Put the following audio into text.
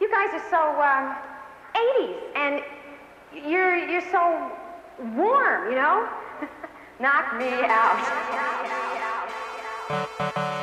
You guys are so 80s, and you're so warm, you know? Knock me out.